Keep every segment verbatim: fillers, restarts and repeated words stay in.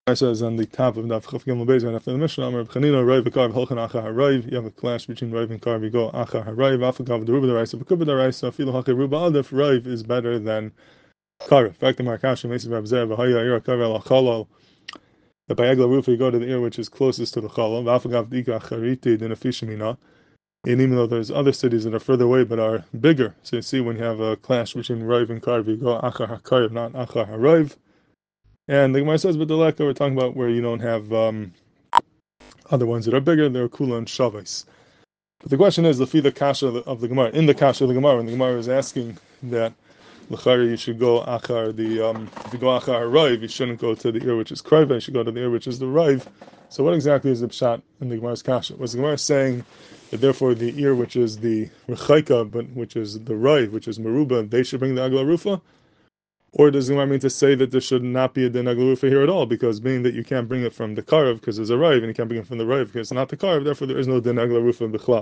says on the top of Daf Chaf Gimel Beis, after the Mishnah, Amar B'chanina, Raiv V'Karv, Holchan Achar HaRaiv. You have a clash between Raiv and Karv. You go Achar HaRaiv, Afagav D'Ruba D'Raisa, B'Kuba D'Raisa, Filu Hachir Ruba Adif. Raiv is better than Karv. In fact, the Markash Mesiv Rabzeh V'Haya Ira Karv El Achalal. The Bayagla roof, you go to the ear which is closest to the Chalal. V'Afagav D'Ika Chariti D'Nafishimina. And even though there's other cities that are further away but are bigger, so you see when you have a clash between Raiv and Karv, you go Achar HaKarv, not Achar HaRaiv. And the Gemara says, but the Leka, we're talking about where you don't have um, other ones that are bigger, they're Kula and Shavis. But the question is, Lafi the Kasha of the Gemara, in the Kasha of the Gemara, when the Gemara is asking that L'chari you should go Achar, the, um, if you go Achar Raiv, you shouldn't go to the ear which is Kraiva, you should go to the ear which is the Raiv. So what exactly is the Pshat in the Gemara's Kasha? Was the Gemara saying that therefore the ear which is the Rechaika, but which is the Raiv, which is Meruba, they should bring the Agla Rufa? Or does the Gemara mean to say that there should not be a din Agla Rufa here at all, because being that you can't bring it from the Karav because there's a Raiv, and you can't bring it from the Raiv because it's not the Karav, therefore there is no din Agla Rufa b'chlal.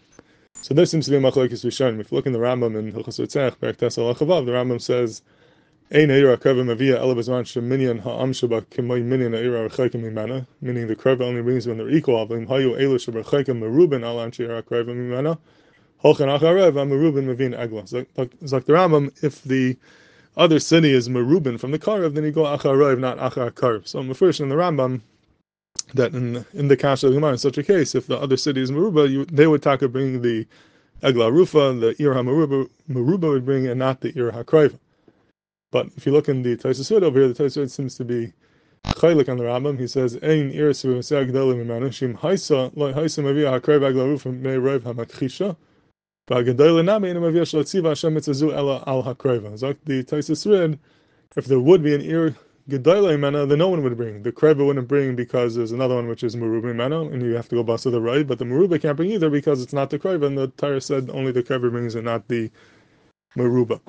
So this seems to be a machlokes rishonim. If you look in the Rambam in Hilchos Ritzach, Perek Tes Al Chavav, the Rambam says, Ein eira kreva mavia ela b'zman sheminyan ha'am sheba k'may minyan eira rechaykim mimana, meaning the kreva only brings when they're equal. Avim hayu elu sheberchaykim meruben alan sheira kreva mimana, holchan acharev meruben mavin agla. So like the Rambam, if the other city is meruben from the Karav, then you go acharev, not achar Karav. So I'm first in the Rambam that in in the Kasha of the Gemara, in such a case, if the other city is meruba, you, they would taka bring the agla rufa, the ir ha-meruba meruba would bring, and not the ir ha-krayva. But if you look in the Tosafot over here, the Tosafot seems to be chaylik on the Rambam. He says, "Ein ir s'v'maseh agdalim imanu shim haisa lo haisa mavia hakrayv agla rufa mei rayv hamatchisha v'agadolim nami ina mavia shlotziva Hashem mitzazu ela al hakrayva." So the Tosafot, if there would be an ir gedolim imanu, then no one would bring. The krayva wouldn't bring because there's another one which is meruba imanu, and you have to go bust to the right. But the meruba can't bring either because it's not the krayva, and the Torah said only the krayva brings and not the meruba.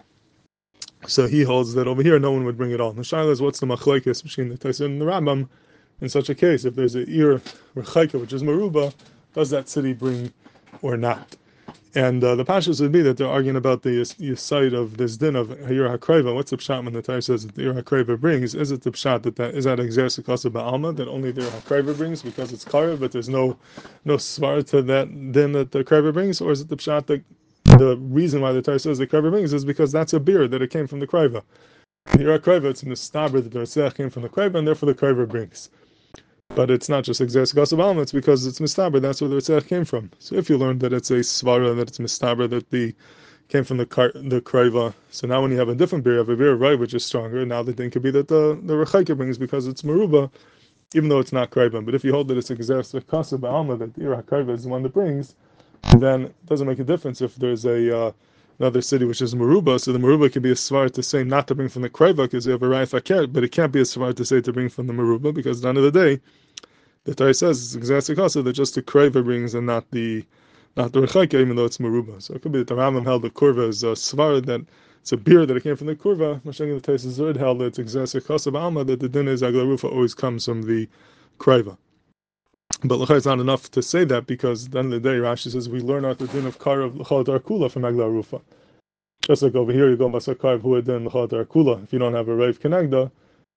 So he holds that over here no one would bring it all. The shaila is what's the machlekes between the Tosafot and the Rambam in such a case? If there's an ir rechaika which is meruba, does that city bring or not? And uh, the pashas would be that they're arguing about the site of this din of ir hakrayva. What's the pshat when the Torah says that the ir hakrayva brings? Is it the pshat that, that is that exer sekasa ba'alma that only the ir hakrayva brings because it's karev, but there's no no svar to that din that the krayva brings, or is it the pshat that the reason why the Torah says the krayva brings is because that's a beer that it came from the krayva. The ir hakrayva, it's mistaber that the retzach came from the krayva, and therefore the krayva brings. But it's not just exer sekasa ba'alma; it's because it's mistaber. That's where the retzach came from. So if you learn that it's a svara, that it's mistaber, that the came from the kar, the krayva, so now when you have a different beer, you have a beer right which is stronger. Now the thing could be that the the rechaika brings because it's meruba, even though it's not krayva. But if you hold that it's exer sekasa ba'alma, that the ir hakrayva is the one that brings, then it doesn't make a difference if there's a uh, another city which is meruba. So the meruba can be a svar to say not to bring from the krayva because you have a ra'if hakir, but it can't be a svar to say to bring from the meruba because at the end of the day, the Torah says it's exactly because that just the krayva brings and not the not the rechaika, even though it's meruba. So it could be that the Rambam held the kurva is a svar that it's a beer that it came from the kurva. Mashing the Tosafot held that it's exactly because of alma that the din is agla rufa always comes from the krayva. But l'chai it's not enough to say that because at the end of the day, Rashi says we learn out the din of karav l'chal darkula from agla rufa. Just like over here, you go basar karav huad din l'chal darkula. If you don't have a reiv kenegda,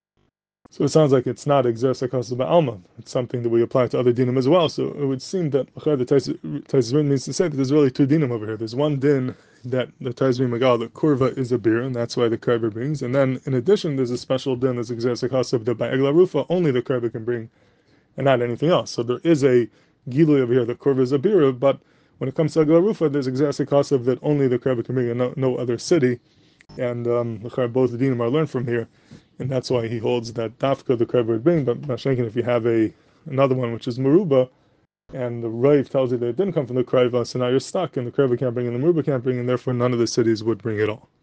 so it sounds like it's not exer sekasa ba'alma. It's something that we apply to other dinim as well. So it would seem that l'chai the Tosafot means to say that there's really two dinim over here. There's one din that the Tosafot magal the kurva is a beer, and that's why the krayva brings. And then in addition, there's a special din that's exer sekasa that by agla rufa only the krayva can bring, and not anything else. So there is a gilui over here that kurva is a beer, but when it comes to agla rufa, there's exer sekasa that only the krayva can bring, and no, no other city. And um, both the dinim are learned from here, and that's why he holds that dafka the krayva would bring. But mashenkin, if you have a another one which is meruba, and the raiv tells you that it didn't come from the krayva, so now you're stuck, and the krayva can't bring, and the meruba can't bring, and therefore none of the cities would bring at all.